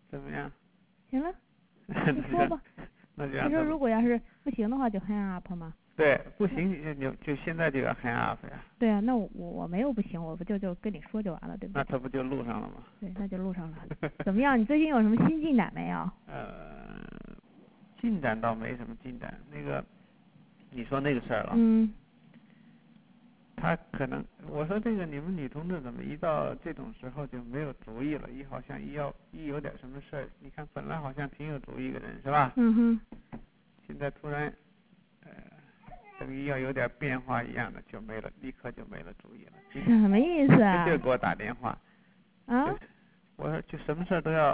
怎么样？ 行了，你说吧。 你说如果要是不行的话，就 hang up 吗？ 对，不行你就现在就要 hang up 呀。 对啊，那我没有不行，我不就跟你说就完了，对不对？ 那他不就录上了吗？ 对，那就录上了。怎么样？你最近有什么新进展没有？ 进展倒没什么进展。那个，你说那个事儿了。他可能，我说这个你们女同志怎么一到这种时候就没有主意了？好像一有点什么事儿，你看本来好像挺有主意的人是吧？现在突然，等于要有点变化一样的就没了，立刻就没了主意了。 什么意思啊？ 就给我打电话。 啊？ 我说就什么事儿都要，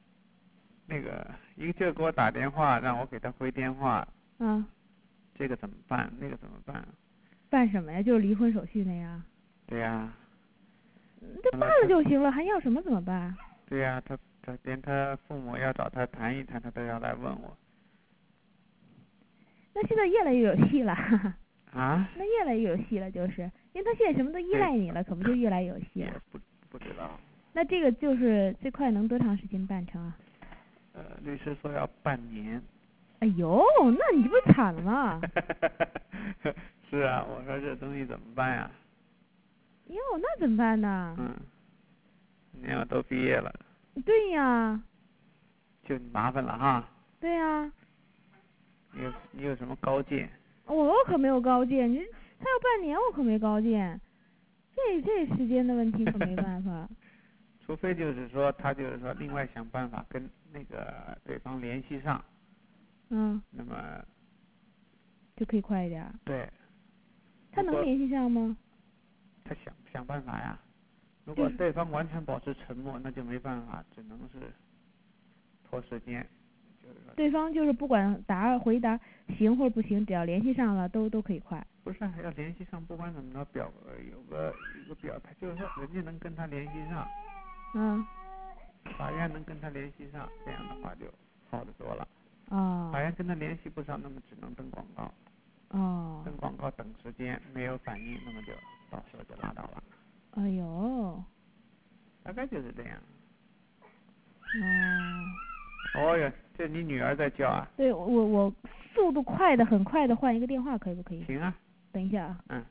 一个劲儿给我打电话，让我给他回电话。这个怎么办？那个怎么办？ 办什么呀？就是离婚手续那样。 对呀。 这办了就行了，还要什么怎么办？ 对呀，他连他父母要找他谈一谈，他都要来问我。 那现在越来越有戏了。 啊？ 那越来越有戏了，就是因为他现在什么都依赖你了，可不就越来越有戏了？ 不知道。 那这个就是最快能多长时间办成啊？ 律师说要半年。 哎呦，那你不是惨了吗？ 是啊，我说这东西怎么办呀？ 哟，那怎么办呢？ 你要都毕业了。 对呀。 就麻烦了哈。 对呀。 你有什么高见？ 我可没有高见，他要半年我可没高见，这时间的问题可没办法。 除非就是说他就是说另外想办法跟那个对方联系上。那么就可以快一点。 对。 他能联系上吗？ 他想办法呀。如果对方完全保持沉默，那就没办法，只能是拖时间。 对方就是不管回答行或者不行，只要联系上了都可以快。 不是，要联系上，不管怎么着有个表态，就是说人家能跟他联系上。法院能跟他联系上，这样的话就好得多了。法院跟他联系不上，那么只能登广告。登广告等时间，没有反应，那么就到时候就拉倒了。 哎呦。 大概就是这样。哦哟，这你女儿在叫啊？ 对，我速度快的很快的换一个电话，可不可以？ 行啊。 等一下啊。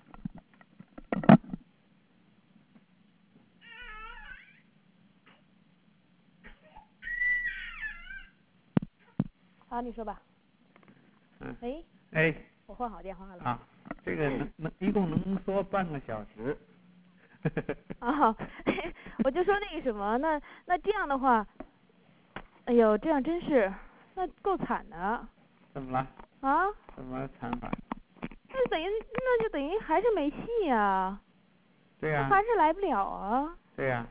好，你说吧。 哎。 我换好电话了。 啊，这个一共能说半个小时。 我就说那个什么，那这样的话，哎呦，这样真是，那够惨的。 怎么了？ 啊？ 怎么惨法？ 那就等于还是没戏呀。 对呀。 还是来不了啊。 对呀。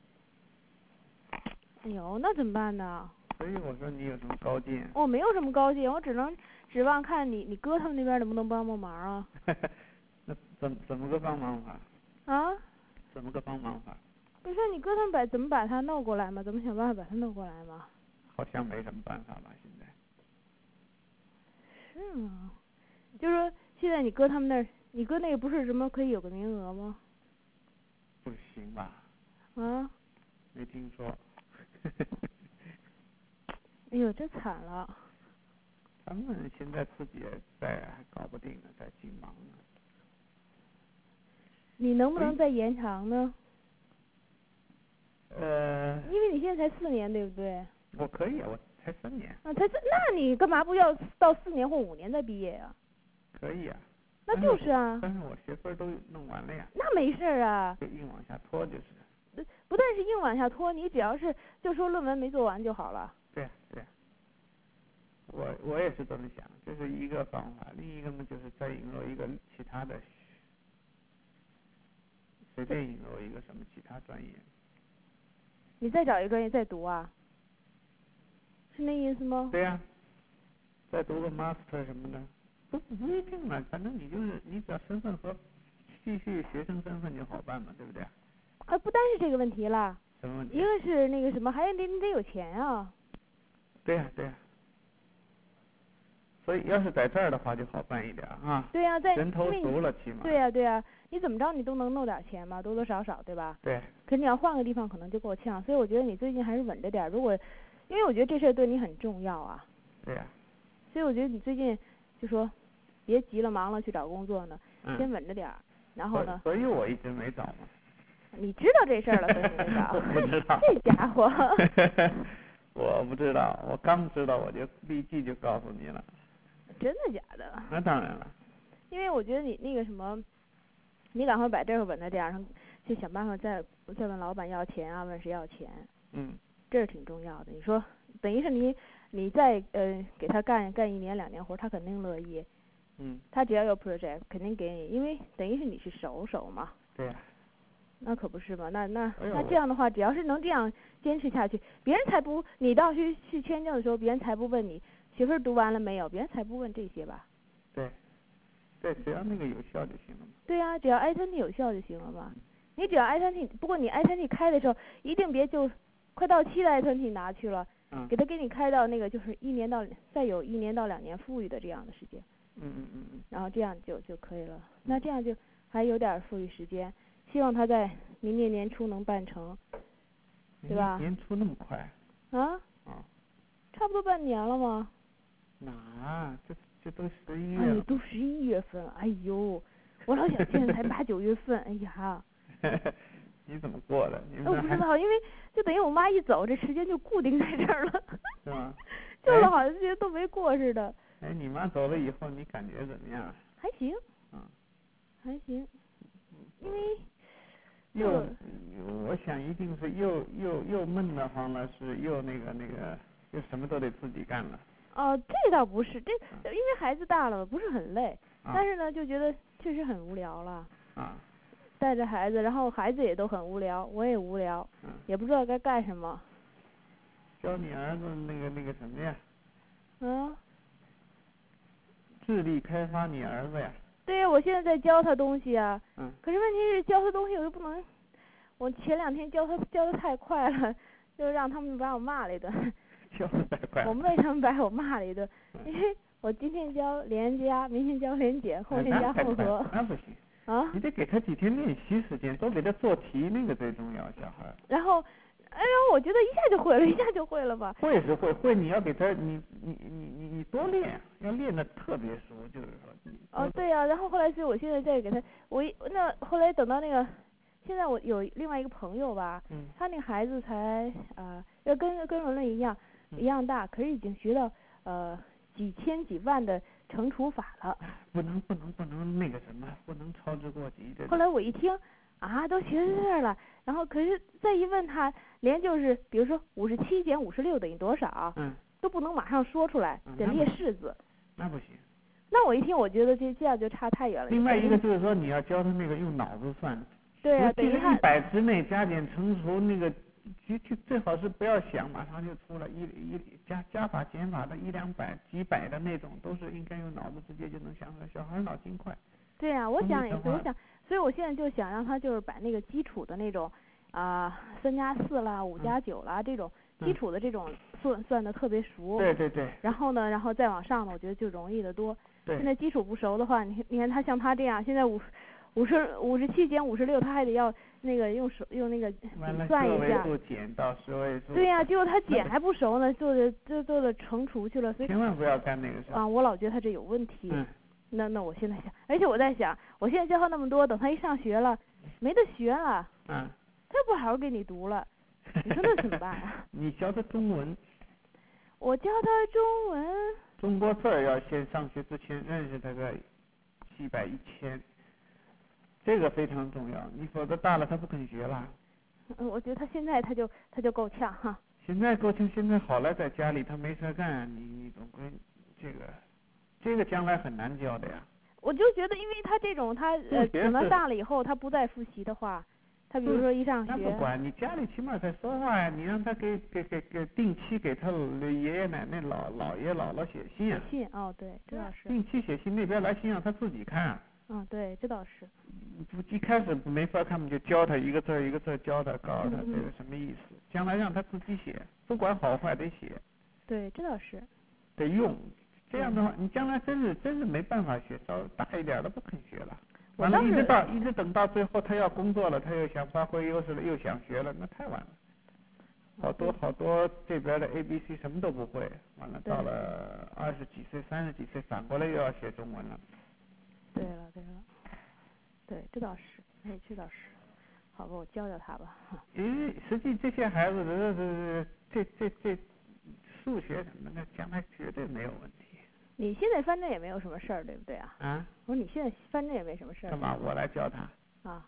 哎呦，那怎么办呢？ 所以我说你有什么高见？ 我没有什么高见，我只能指望看你哥他们那边能不能帮忙啊。 那怎么个帮忙法？ 啊？ 怎么个帮忙法？ 不是你哥他们怎么把他弄过来嘛？怎么想办法把他弄过来嘛？ 好像没什么办法吧，现在。 是吗？就是说现在你哥他们那儿，你哥那个不是什么可以有个名额吗？ 不行吧？ 啊？ 没听说。 哎呦，真惨了。 他们现在自己还搞不定呢，在劲忙呢。 你能不能再延长呢？因为你现在才4年，对不对？ 我可以啊，我才3年。 那你干嘛不要到4年或5年再毕业呀？ 可以啊。 那就是啊。 但是我学分都弄完了呀。 那没事啊。 就硬往下拖就是。 不但是硬往下拖，你只要是就说论文没做完就好了。 对。我也是这么想，这是一个方法，另一个呢就是再引入一个其他的，随便引入一个什么其他专业。 你再找一个专业再读啊？是那意思吗？ 对呀。再读个 master 什么的，不一定嘛，反正你只要身份和继续学生身份就好办嘛，对不对？ 不单是这个问题啦。 什么问题？ 一个是那个什么，还有你得有钱啊。 对呀。所以要是在这儿的话就好办一点啊。 对呀， 人头足了起码。 对呀，你怎么着你都能弄点钱嘛，多多少少对吧？ 对。 可你要换个地方可能就够呛，所以我觉得你最近还是稳着点，如果因为我觉得这事对你很重要啊。 对呀。 所以我觉得你最近就说，别急了忙了去找工作呢，先稳着点儿，然后呢。 所以我一直没找嘛。 你知道这事儿了，所以你没找。 我不知道。 这家伙。 我不知道，我刚知道我就立即就告诉你了。 真的假的？ 那当然了。 因为我觉得你那个什么，你赶快把这个稳在点儿上，去想办法再问老板要钱啊，问谁要钱。这是挺重要的。你说，等于是你再给他干1年2年活，他肯定乐意。他只要有 project 肯定给你，因为等于是你是手嘛。 对呀。 那可不是嘛，那这样的话，只要是能这样坚持下去，别人才不，你到去签证的时候，别人才不问你学分读完了没有，别人才不问这些吧。 对，只要那个有效就行了嘛。 对呀，只要 I-20 有效就行了嘛。你只要 I-20，不过你 I-20 开的时候，一定别就快到期的 I-20 拿去了，给你开到那个就是再有1年到2年富裕的这样的时间。然后这样就可以了。那这样就还有点富裕时间。希望他在明年年初能办成，对吧？ 年初那么快？ 啊？差不多半年了吗？ 哪？这都11月了。 都11月份了，哎呦，我老想现在才8、9月份，哎呀。 你怎么过的？ 我不知道，因为就等于我妈一走，这时间就固定在这儿了。 是吗？ 就是好像这些都没过似的。 你妈走了以后，你感觉怎么样？ 还行。还行，因为。 我想一定是又闷得慌了，是又那个又什么都得自己干了。 这倒不是，因为孩子大了，不是很累，但是呢，就觉得确实很无聊了。带着孩子，然后孩子也都很无聊，我也无聊，也不知道该干什么。 教你儿子那个什么呀？智力开发你儿子呀。 对呀，我现在在教他东西啊。可是问题是教他东西我又不能，我前2天教的太快了，就让他们把我骂了一顿。 教的太快。 我为什么把我骂了一顿？因为我今天教连加，明天教连减，后天加复合。 那不行。你得给他几天练习时间，多给他做题，那个最重要，小孩。 然后我觉得一下就会了吧。 会是会，你要给他你多练，要练得特别熟，就是说。 对呀，然后后来所以我现在再给他，那后来等到那个，现在我有另外一个朋友吧，他那个孩子才要跟伦伦一样大，可是已经学到几千几万的乘除法了。 不能那个什么，不能超之过急的。 后来我一听都学到这儿了，然后可是再一问他，连就是比如说57减56等于多少，都不能马上说出来，得列式子。 那不行。 那我一听，我觉得这样就差太远了。 另外一个就是说，你要教他那个用脑子算。 对呀，等于他 100之内加减乘除那个，就最好是不要想，马上就出了加法减法的1、200、几百的那种，都是应该用脑子直接就能想出来。小孩脑筋快。 对呀，我想也是，所以我现在就想让他就是把那个基础的那种3+4啦、5+9啦这种基础的这种算的特别熟。 对。 然后再往上呢，我觉得就容易得多。 现在基础不熟的话，你看他像他这样，现在57减56，他还得要那个用那个算一下。 个位数减到10位数。 对呀，结果他减还不熟呢，做的乘除去了，所以千万不要干那个事。 我老觉得他这有问题。那我现在想，而且我在想，我现在教他那么多，等他一上学了，没得学了。他不好好给你读了，你说那怎么办啊？ 你教他中文。 我教他中文。 中国字儿要先上学之前认识他个700、1000，这个非常重要。你否则大了他不肯学了。 我觉得他现在他就够呛哈。 现在够呛，现在好了，在家里他没事干，你总归这个将来很难教的呀。 我就觉得，因为他这种等到大了以后，他不再复习的话，他比如说一上学。 那不管你家里起码在说话呀，你让他给定期给他爷爷奶奶姥爷姥姥写信啊。 写信对，这倒是。 定期写信，那边来信让他自己看。 对，这倒是。 一开始没法看，就教他一个字一个字教他，告诉他这个什么意思。将来让他自己写，不管好坏得写。 对，这倒是。 得用。这样的话，你将来真是没办法学，稍微大一点的不肯学了。完了，一直等到最后他要工作了，他又想发挥优势了，又想学了，那太晚了。 好多这边的 ABC 什么都不会，完了到了20几岁、30几岁，反过来又要学中文了。 对了，对，这倒是，这倒是。好吧，我教教他吧。 因为实际这些孩子这数学什么的，将来绝对没有问题。 你现在反正也没有什么事儿，对不对啊？ 啊？ 我说你现在反正也没什么事儿。 干嘛？我来教他。 啊。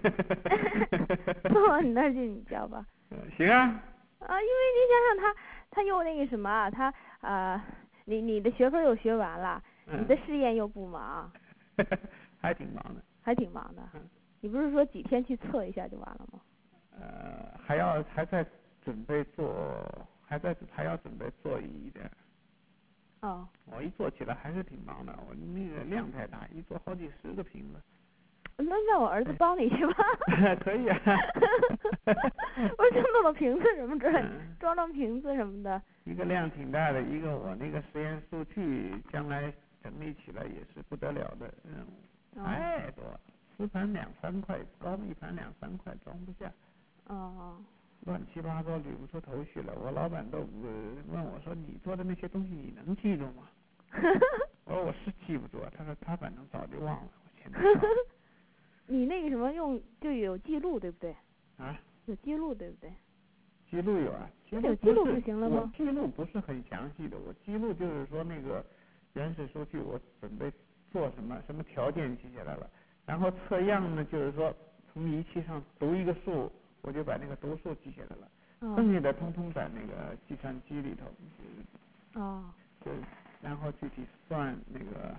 到你那儿去，你教吧。 行啊。 啊，因为你想想他又那个什么，你的学分又学完了，你的试验又不忙。 还挺忙的。 还挺忙的。你不是说几天去测一下就完了吗？ 还在准备做，还要准备做一点。 哦。我一做起来还是挺忙的，我那个量太大，一做好几10个瓶子。 那让我儿子帮你去吧。 可以啊。 我就弄瓶子什么之类，装瓶子什么的。 一个量挺大的，一个我那个实验数据将来整理起来也是不得了的任务，太多了，10盘2、3块，高一盘2、3块装不下。乱七八糟捋不出头绪了，我老板都问我说：“你做的那些东西你能记住吗？”我说：“我是记不住。”他说：“他反正早就忘了。”我前面。 你那个什么就有记录对不对？ 啊？有记录对不对？ 记录有啊。 有记录不行了吗？ 我记录不是很详细的，我记录就是说那个原始数据我准备做什么条件记下来了，然后测样呢就是说从仪器上读一个数，我就把那个读数记下来了，剩下的通通在那个计算机里头。就然后具体算那个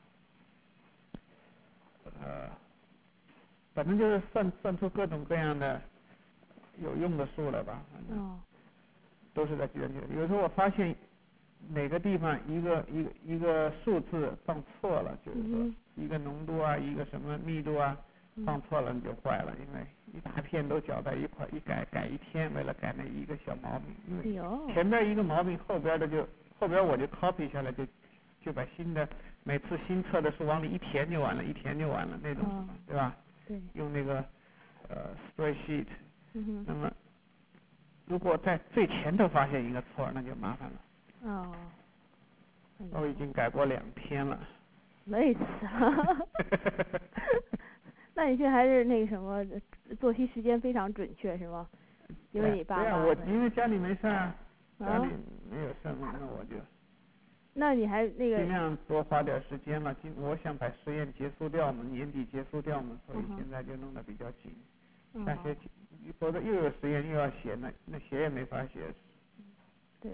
反正就是算出各种各样的有用的数来吧，反正都是在计算机里。有时候我发现哪个地方一个数字放错了，就是说一个浓度啊，一个什么密度啊放错了，你就坏了，因为一大片都搅在一块，一改1天，为了改那一个小毛病，因为前边一个毛病，后边我就 copy 下来，就把每次新测的数往里一填就完了，那种，对吧？ 对。 用那个spreadsheet。那么如果在最前头发现一个错，那就麻烦了。我已经改过2天了。 累死了。那你现在还是那个什么作息时间非常准确是吗？因为你爸爸。 对啊，我因为家里没事啊，家里没有事嘛，那我就。 那你还那个。 尽量多花点时间嘛，我想把实验结束掉嘛，年底结束掉嘛，所以现在就弄得比较紧。下学期否则又有实验又要写，那写也没法写。 对。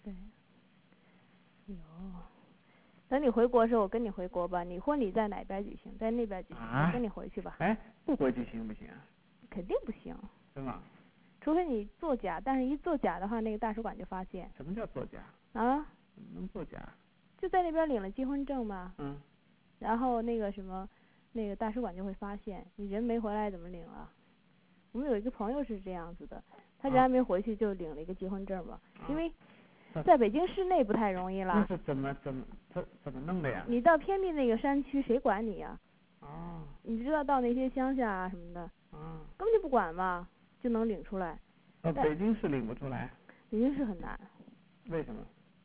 等你回国的时候，我跟你回国吧。你婚礼在哪边举行？在那边举行。我跟你回去吧。 不回去行不行啊？ 肯定不行。 是吗？ 除非你作假，但是一作假的话，那个大使馆就发现。 什么叫作假？能作假？ 就在那边领了结婚证嘛。然后那个什么，那个大使馆就会发现你人没回来怎么领了。我们有一个朋友是这样子的，他人还没回去就领了一个结婚证嘛，因为在北京市内不太容易了。 那是怎么弄的呀？ 你到偏僻那个山区，谁管你呀？你知道到那些乡下啊什么的，根本就不管嘛，就能领出来。 北京市领不出来。 北京市很难。 为什么？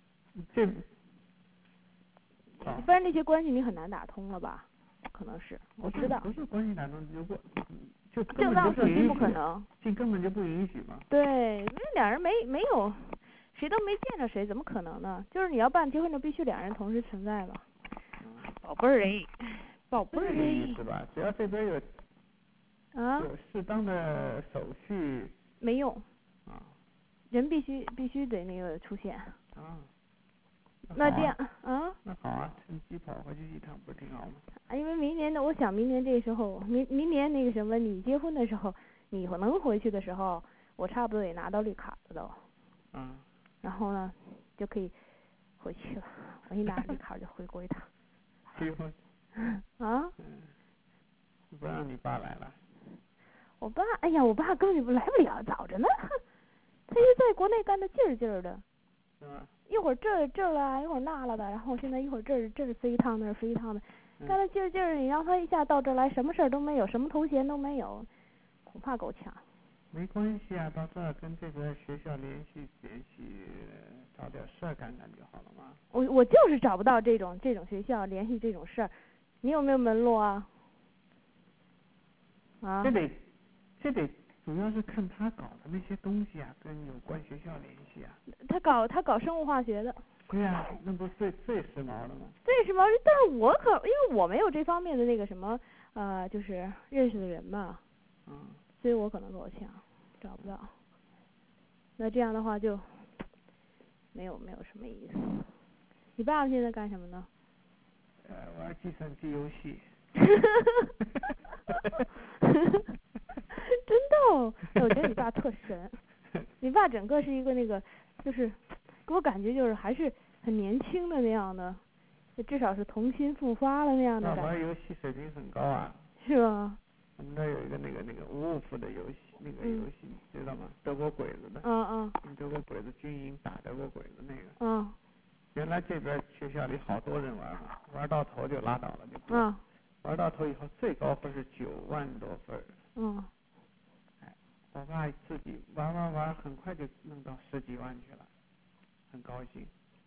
不然那些关系你很难打通了吧？可能是，我知道。 不是关系打通，就正当时期不可能。 根本就不允许嘛。 对，因为两人没有，谁都没见着谁，怎么可能呢？就是你要办结婚证，必须2人同时存在吧。宝贝儿哎，宝贝儿哎。 意思吧？只要这边有适当的手续。 没用。人必须得那个出现。那这样那好啊，趁机跑回去一趟不是挺好吗？ 因为明年我想明年这时候，明年那个什么，你结婚的时候，你能回去的时候，我差不多也拿到绿卡了都。然后呢，就可以回去了。我一拿绿卡就回国一趟。 结婚。不让你爸来了。 我爸根本就来不了，早着呢。他就在国内干得劲儿的。 是吗？ 一会儿这了，一会儿那了的，然后现在一会儿这飞一趟，那飞一趟的，干得劲儿，你让他一下到这儿来，什么事儿都没有，什么头衔都没有，恐怕够呛。 没关系啊，到这儿跟这个学校联系，找点事儿干干就好了嘛。 我就是找不到这种学校联系这种事儿，你有没有门路啊？啊？ 这得主要是看他搞的那些东西啊，跟有关学校联系啊。 他搞生物化学的。 对啊，那不最时髦的吗？ 最时髦，但是因为我没有这方面的那个什么就是认识的人嘛。所以我可能够呛，找不到。那这样的话就没有什么意思。你爸爸现在干什么呢？ 玩计算机游戏。 真的哦，我觉得你爸特神。你爸整个是一个那个，就是给我感觉就是还是很年轻的那样的，至少是童心复发了那样的感觉。 玩游戏水平很高啊。 是吧？ 我们那有一个那个五五服的游戏，那个游戏知道吗？德国鬼子的。德国鬼子军营打德国鬼子那个。原来这边学校里好多人玩嘛，玩到头就拉倒了就不。玩到头以后最高分是9万多分。我爸自己玩，很快就弄到10几万去了，很高兴。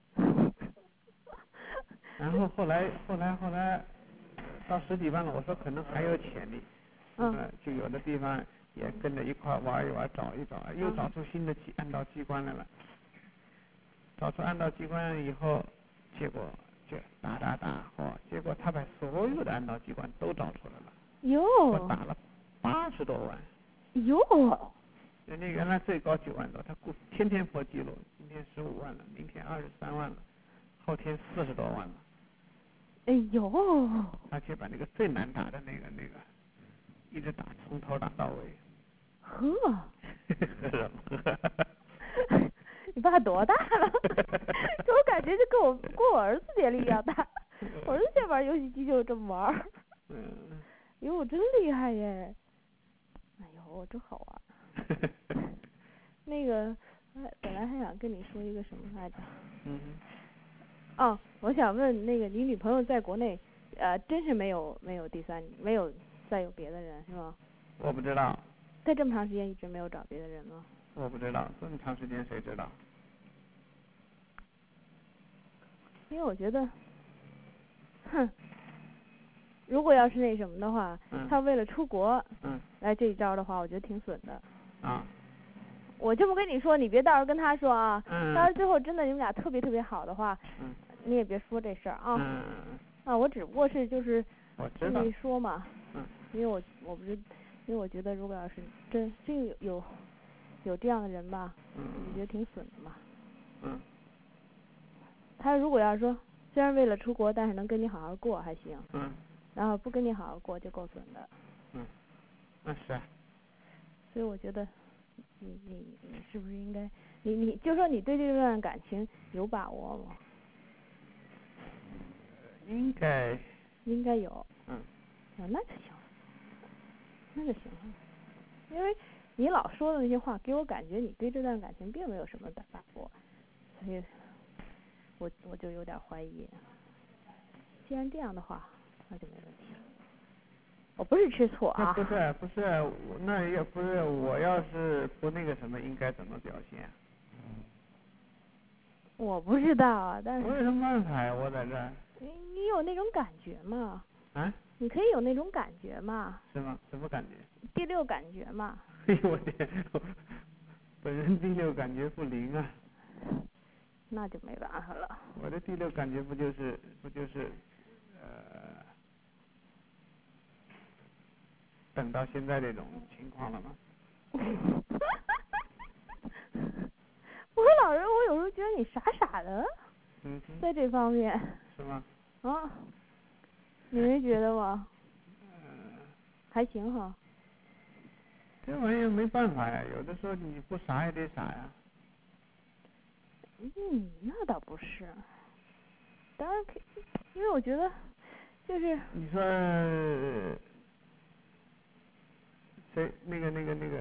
然后后来到10几万了，我说可能还有潜力。就有的地方也跟着一块玩一玩，找一找，又找出新的暗道机关来了。找出暗道机关以后，结果就打，结果他把所有的暗道机关都找出来了。 哟。 我打了80多万。 哟。 人家原来最高9万多，他天天破纪录，今天15万了，明天23万了，后天40多万了。 哎呦。 而且把那个最难打的那个一直打，从头打到尾。 呵。你爸多大了？就我感觉就跟我儿子年龄一样大。我儿子现在玩游戏机就这么玩。哟，真厉害耶！哎呦，真好玩。那个，本来还想跟你说一个什么来着？我想问那个，你女朋友在国内，真是没有再有别的人是吗？ 我不知道。 在这么长时间一直没有找别的人吗？ 我不知道，这么长时间谁知道？ 因为我觉得，如果要是那什么的话，他为了出国，来这一招的话，我觉得挺损的。我这么跟你说，你别到时候跟他说啊。要是最后真的你们俩特别特别好的话，你也别说这事儿啊。我只不过是就是跟你说嘛。因为我不是，因为我觉得如果要是真有这样的人吧，我觉得挺损的嘛。他如果要是说，虽然为了出国，但是能跟你好好过还行。然后不跟你好好过就够损的。 那是。 所以我觉得，你是不是应该，你就说你对这段感情有把握吗？ 应该有。那就行。那就行了。因为你老说的那些话，给我感觉你对这段感情并没有什么把握，所以我就有点怀疑。既然这样的话，那就没问题了。我不是吃醋啊。 不是，那也不是，我要是不那个什么，应该怎么表现？ 我不知道，但是。 我有什么办法呀？我在这儿。 你有那种感觉吗？你可以有那种感觉嘛？ 是吗？什么感觉？ 第六感觉嘛。 哎呦我天！本人第六感觉不灵啊。 那就没办法了。 我的第六感觉不就是等到现在这种情况了吗？ 我老人，我有时候觉得你傻傻的。在这方面。 是吗？ 你没觉得吗？还行哈。 这玩意儿没办法呀，有的时候你不傻也得傻呀。 那倒不是。当然可以，因为我觉得就是。 你说谁那个，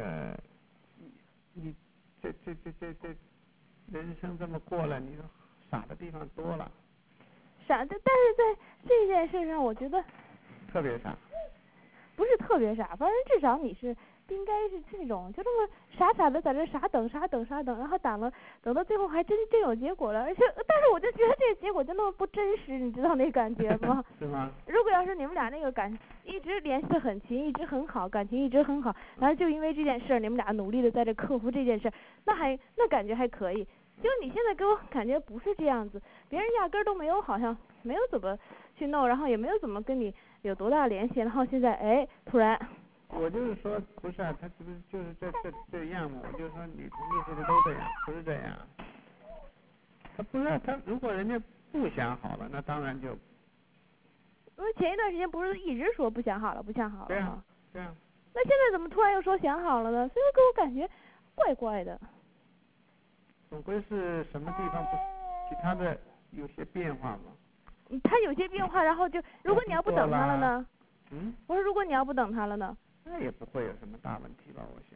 你这人生这么过了，你说傻的地方多了。 傻的，但是在这件事上，我觉得。 特别傻。 不是特别傻，反正至少你是应该是这种，就这么傻傻的在这傻等，然后等到最后还真有结果了，但是我就觉得这个结果就那么不真实，你知道那感觉吗？ 是吗？ 如果要是你们俩那个一直联系的很勤，一直很好，感情一直很好，然后就因为这件事你们俩努力的在这克服这件事，那感觉还可以。就你现在给我感觉不是这样子，别人压根儿都没有，好像没有怎么去弄，然后也没有怎么跟你有多大联系，然后现在突然。 我就是说不是啊，他是不是就是这样嘛？我就说女同志是不是都这样？不是这样。他不是他，如果人家不想好了，那当然就。 因为前一段时间不是一直说不想好了吗？ 对啊，对啊。 那现在怎么突然又说想好了呢？所以给我感觉怪怪的。 总归是什么地方不其他的有些变化嘛？ 他有些变化，然后就如果你要不等他了呢？我说如果你要不等他了呢？ 那也不会有什么大问题吧，我想。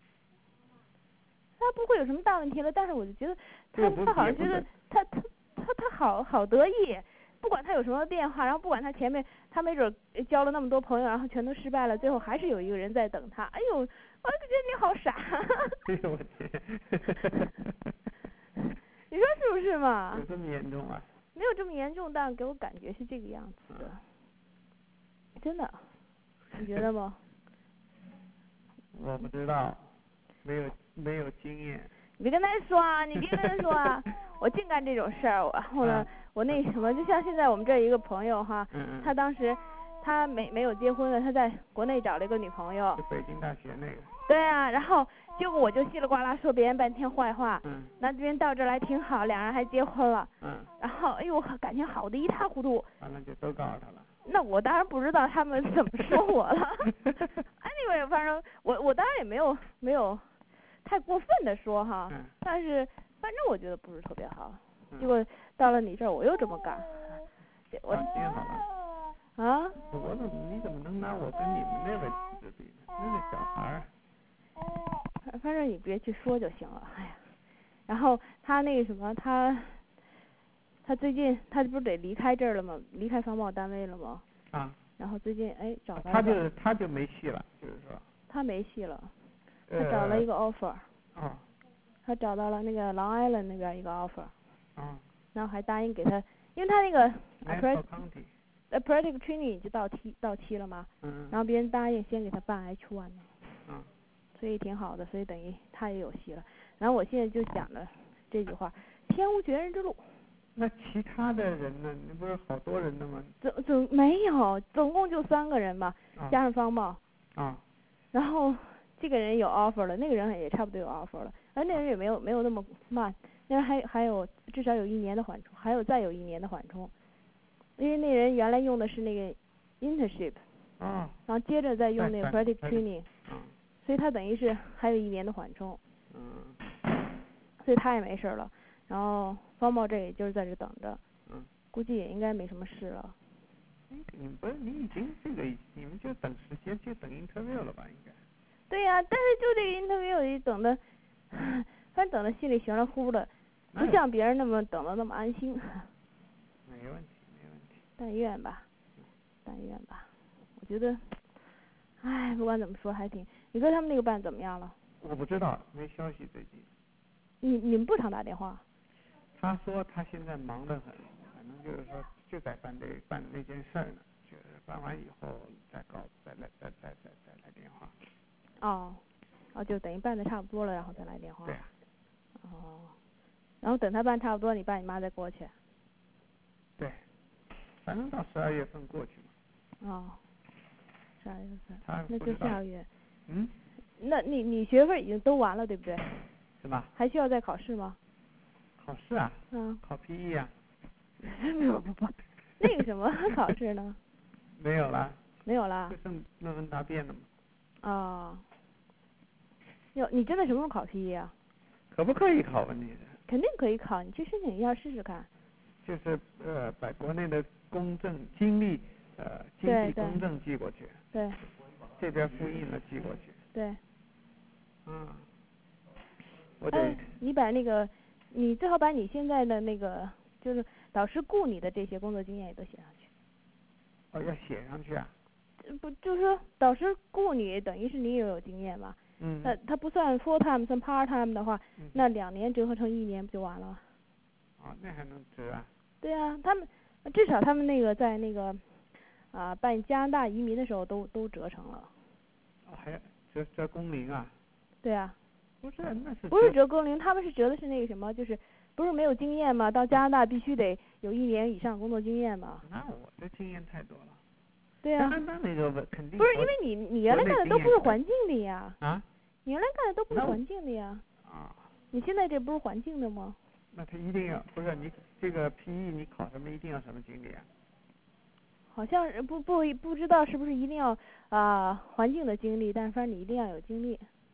他不会有什么大问题了，但是我就觉得他好像觉得他好得意，不管他有什么变化，然后不管他前面他没准交了那么多朋友，然后全都失败了，最后还是有一个人在等他。哎呦，我就觉得你好傻。 哎呦我天！ 你说是不是嘛？ 有这么严重啊？ 没有这么严重，但给我感觉是这个样子的。真的，你觉得吗？ 我不知道，没有经验。 你别跟他说啊，你别跟他说啊，我净干这种事儿。然后呢，我那什么，就像现在我们这一个朋友哈，他当时他没有结婚了，他在国内找了一个女朋友。 就北京大学那个。 对啊，然后结果我就稀里呱啦说别人半天坏话。那这边到这儿来挺好，两人还结婚了。然后哎呦，感情好的一塌糊涂。 完了就都告诉他了。 那我当然不知道他们怎么说我了。anyway， 反正我当然也没有太过分的说哈，但是反正我觉得不是特别好。结果到了你这儿，我又这么干。 我挺好了。 啊？ 你怎么能拿我跟你们那位同志比呢？那是小孩儿。 反正你别去说就行了。哎呀，然后他那个什么，他最近他不是得离开这儿了吗？离开防暴单位了吗？ 啊。 然后最近找到他就没戏了，就是说。 他没戏了，他找了一个 offer。他找到了那个 Long Island 那边一个 offer。然后还答应给他，因为他那个 Apprenticeship Training 已经到期了嘛。然后别人答应先给他办 H1 呢。所以挺好的，所以等于他也有戏了。然后我现在就想着这句话：天无绝人之路。 那其他的人呢？那不是好多人的吗？ 没有，总共就3个人嘛，加上方茂。然后这个人有 offer 了，那个人也差不多有 offer 了，而那人也没有那么慢，那人还有至少有1年的缓冲，还有再有1年的缓冲，因为那人原来用的是那个 internship。然后接着再用那个 practice training。所以他等于是还有1年的缓冲。所以他也没事了。然后方茂这也就是在这等着。估计也应该没什么事了。 你已经你们就等时间，就等 interview 了吧？应该。 对呀，但是就这个 interview 等的，反正等的心里悬了乎的，不像别人那么等的那么安心。 没问题。 但愿吧。我觉得，不管怎么说还挺。你哥他们那个办怎么样了？ 我不知道，没消息最近。 你们不常打电话？ 他说他现在忙得很，反正就是说就在办那件事呢，就是办完以后再来电话。 就等于办的差不多了，然后再来电话。 对啊。 然后等他办差不多，你爸你妈再过去。 对，反正到12月份过去嘛。12月份。 那就下个月。 那你学分已经都完了，对不对？ 是吧？ 还需要再考试吗？ 考试啊？考 PE 啊。 不，那个什么考试呢？ 没有了。 没有了。 就剩论文答辩了嘛。 你真的什么时候考 PE 啊？ 可不可以考问题是？ 肯定可以考，你去申请一下试试看。 就是把国内的公证经济公证寄过去。 对。 这边复印了寄过去。 对。 我得。 你把你最好把你现在的那个就是导师雇你的这些工作经验也都写上去。 要写上去啊？ 不就是说导师雇你，等于是你也有经验嘛。他不算 full time， 算 part time 的话，那2年折合成1年不就完了吗？ 那还能折啊？ 对啊，他们至少他们那个在那个办加拿大移民的时候都折成了。 还折工龄啊？ 对啊。 不是，那是不是折工龄，他们是折的是那个什么，就是不是没有经验吗？到加拿大必须得有1年以上工作经验嘛。 那我这经验太多了。 对啊。 那个肯定。 不是因为你原来干的都不是环境的呀。你原来干的都不是环境的呀。你现在这不是环境的吗？ 那他一定要不是你这个 PE 你考什么一定要什么经历啊？ 好像是不知道是不是一定要环境的经历，但是反正你一定要有经历。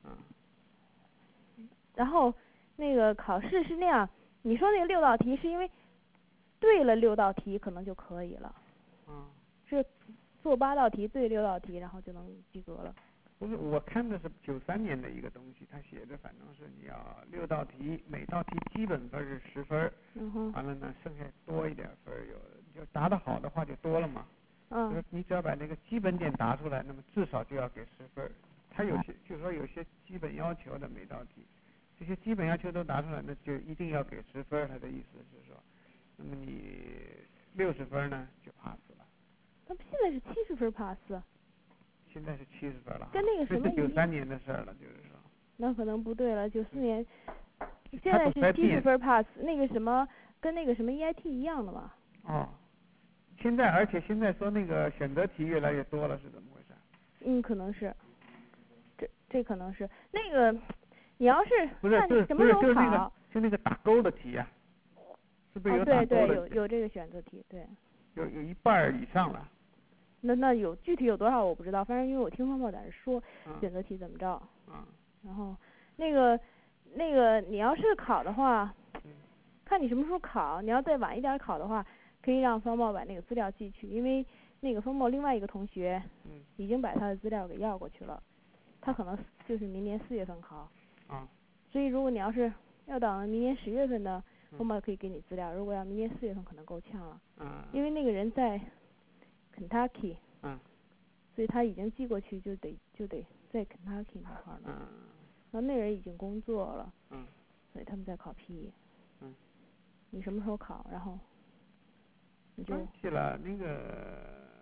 然后那个考试是那样，你说那个6道题是因为对了6道题可能就可以了。是做8道题对6道题，然后就能及格了。 不是，我看的是93年的一个东西，他写的反正是你要6道题，每道题基本分是10分。完了呢，剩下多一点分，就答得好的话就多了嘛。就是你只要把那个基本点答出来，那么至少就要给10分。他有些就是说有些基本要求的每道题。这些基本要求都答出来，那就一定要给10分。他的意思是说，那么你60分呢就 pass 了。 那不现在是70分 pass？ 现在是70分了。 跟那个什么这是93年的事了，就是说。 那可能不对了，94年，现在是70分 pass， 那个什么跟那个什么 EIT 一样的嘛。 而且现在说那个选择题越来越多了，是怎么回事？ 可能是，这可能是那个。你要是看你什么时候考， 就那个打勾的题呀，是不是有打勾的？ 对，有这个选择题，对。 有一半以上了。 那有具体有多少我不知道，反正因为我听方宝在这说选择题怎么着。然后那个你要是考的话，看你什么时候考，你要再晚一点考的话，可以让方宝把那个资料寄去，因为那个方宝另外一个同学已经把他的资料给要过去了，他可能就是明年4月份考。所以如果你要是要等明年10月份的，方宝可以给你资料，如果要明年4月份可能够呛了。因为那个人在 Kentucky。所以他已经寄过去，就得在 Kentucky 那块了。然后那人已经工作了。所以他们在考 PE。你什么时候考？然后你就。 关系了，那个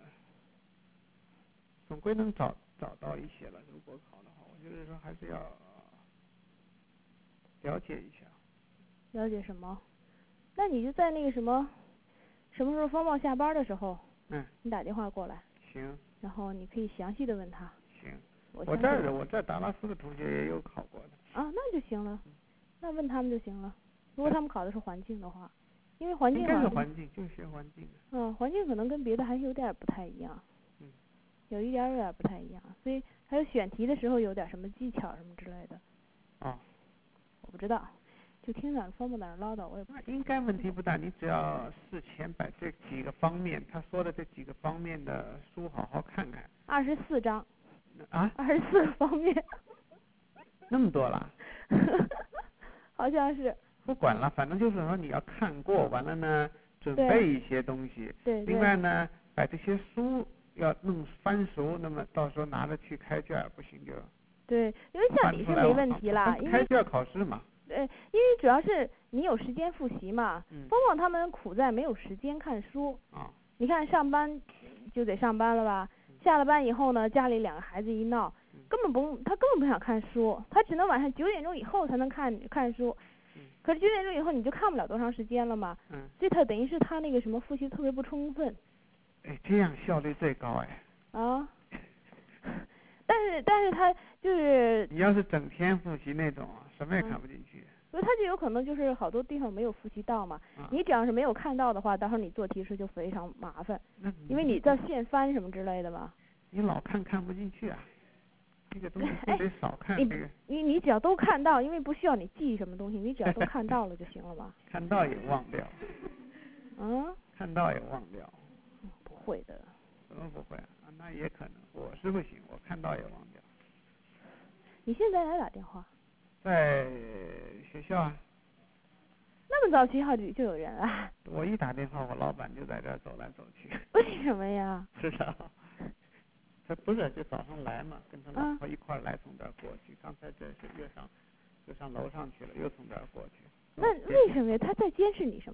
总归能找到一些了。如果考的话，我就是说还是要了解一下。 了解什么？那你就在那个什么时候方茂下班的时候，你打电话过来。 行。 然后你可以详细的问他。 行。我在达拉斯的同学也有考过的。 那就行了，那问他们就行了。如果他们考的是环境的话，因为环境应该是环境，就学环境的。 环境可能跟别的还有点不太一样。有一点不太一样，所以还有选题的时候有点什么技巧什么之类的。我不知道，就听哪方不哪唠叨，我也不知道。 应该问题不大，你只要事前把这几个方面他说的这几个方面的书好好看看。 24章。24个方面。 那么多了。 好像是。 不管了，反正就是说你要看过，完了呢准备一些东西。 对。 另外呢，把这些书要弄翻熟，那么到时候拿着去开卷，不行就。 对，因为像你是没问题啦，因为开卷考试嘛。 对，因为主要是你有时间复习嘛。往往他们苦在没有时间看书。你看上班就得上班了吧，下了班以后呢，家里2个孩子一闹，他根本不想看书，他只能晚上9点钟以后才能看书。可是9点钟以后你就看不了多长时间了嘛。所以他等于是他那个什么复习特别不充分。 这样效率最高但是他就是你要是整天复习那种，什么也看不进去。 所以他就有可能就是好多地方没有复习到嘛。你只要是没有看到的话，到时候你做题时就非常麻烦，因为你在现翻什么之类的嘛。 你老看不进去啊，这个东西得少看。 你只要都看到，因为不需要你记什么东西，你只要都看到了就行了嘛。 看到也忘掉。看到也忘掉。 不会的。 怎么不会啊？那也可能，我是不行，我看到也忘掉。 你现在来打电话？ 在学校啊。 那么早学校里就有人啊？ 我一打电话，我老板就在这儿走来走去。 为什么呀？ 是啊。 他不是就早上来嘛，跟他老婆一块来从这儿过去。刚才这是又上楼上去了，又从这儿过去。 那为什么呀？他在监视你什么？